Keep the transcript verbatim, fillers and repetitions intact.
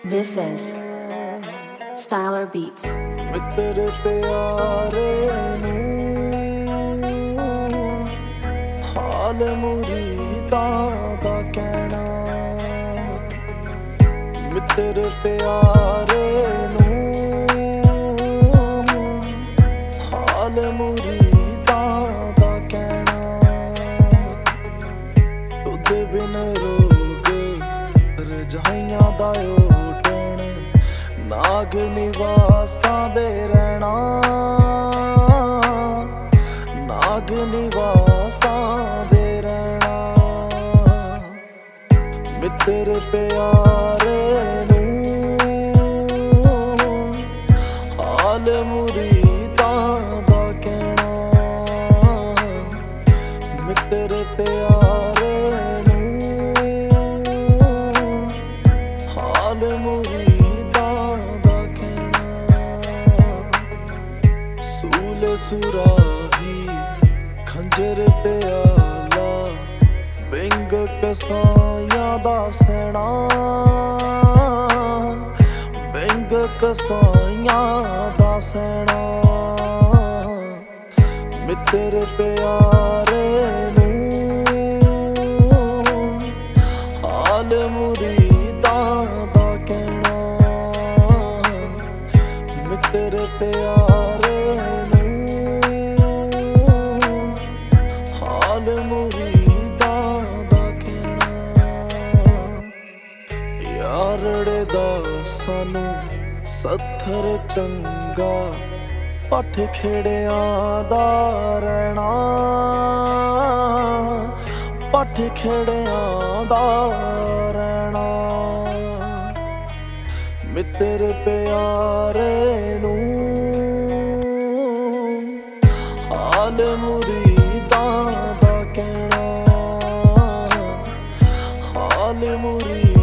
This is Styler Beats. ਮਿੱਤਰ ਪਿਆਰੇ ਨੂੰ ਹਾਲ ਮੁਰੀਦਾਂ ਦਾ ਕਹਿਣਾ। ਮਿੱਤਰ ਪਿਆਰੇ ਨੂੰ ਹਾਲ ਮੁਰੀਦਾਂ ਦਾ ਕਹਿਣਾ। ਤੁਧ ਬਿਨ ਰੋਗ ਰਜਾਈਆਂ ਦਾ ਓਟਣ ਨਾਗ ਨਿਵਾਸਾਂ ਦੇ ਰਹਿਣਾ। ਨਾਗ ਨਿਵਾਸਾਂ ਦੇ ਰਹਿਣਾ। ਮਿੱਤਰ ਪਿਆਰੇ ਨੂੰ ਹਾਲ ਮੁਰੀਦਾਂ ਦਾ ਕਹਿਣਾ। ਮਿੱਤਰ ਪਿਆਰੇ ਨੂੰ ਹਾਲ ਮੁਰੀਦਾਂ ਦਾ ਸੂਲ ਸੁਰਾਹੀ ਖੰਜਰ ਪਿਆਲਾ ਬਿੰਗ ਕਸਾਈਆਂ ਦਾ ਸੈਣਾ। ਬਿੰਗ ਕਸਾਈਆਂ ਦਾ ਸੈਣਾ। ਮਿੱਤਰ ਪਿਆਰੇ ਨੂੰ ਹਾਲ ਮੁਰੀਦਾਂ ਦਾ ਕਹਿਣਾ। ਮਿੱਤਰ ਪਿਆਰੇ ਨੂੰ ਹਾਲ ਮੁਰੀਦਾਂ ਦਾ ਕਹਿਣਾ। ਯਾਰੜੇ ਦਾ ਸਾਨੂੰ ਸੱਥਰ ਚੰਗਾ ਪੱਠ ਖੇੜਿਆਂ ਦਾ ਰਹਿਣਾ। ਪੱਠ ਖੇੜਿਆਂ ਦਾ ਰਹਿਣਾ। ਮਿੱਤਰ ਪਿਆਰੇ ਨੂੰ ਹਾਲ ਮੁਰੀਦਾਂ ਦਾ ਕਹਿਣਾ। ਹਾਲ ਮੁਰੀਦਾਂ